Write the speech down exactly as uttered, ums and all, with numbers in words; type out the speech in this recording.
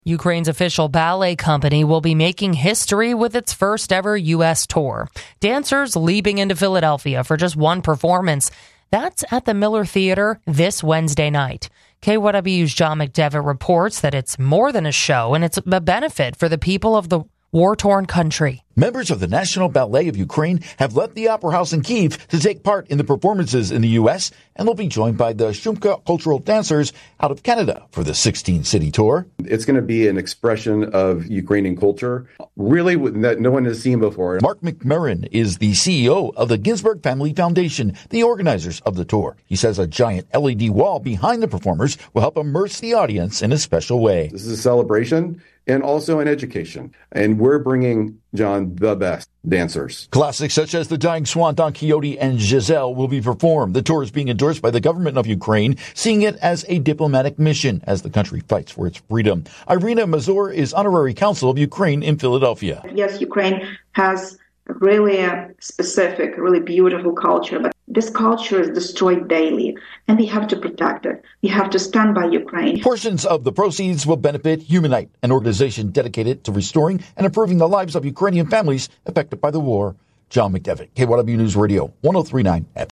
Ukraine's official ballet company will be making history with its first ever U S tour. Dancers leaping into Philadelphia for just one performance. That's at the Miller Theater this Wednesday night. K Y W's John McDevitt reports that it's more than a show, and it's a benefit for the people of the war-torn country. Members of the National Ballet of Ukraine have left the Opera House in Kyiv to take part in the performances in the U S, and they'll be joined by the Shumka cultural dancers out of Canada for the sixteen-city tour. It's going to be an expression of Ukrainian culture, really that no one has seen before. Mark McMurrin is the C E O of the Ginsburg Family Foundation, the organizers of the tour. He says a giant L E D wall behind the performers will help immerse the audience in a special way. This is a celebration and also an education, and we're bringing, John, the best dancers. Classics such as The Dying Swan, Don Quixote, and Giselle will be performed. The tour is being endorsed by the government of Ukraine, seeing it as a diplomatic mission as the country fights for its freedom. Irina Mazur is honorary consul of Ukraine in Philadelphia. Yes, Ukraine has really a specific, really beautiful culture, but this culture is destroyed daily, and we have to protect it. We have to stand by Ukraine. Portions of the proceeds will benefit Humanite, an organization dedicated to restoring and improving the lives of Ukrainian families affected by the war. John McDevitt, K Y W News Radio, one oh three point nine F M.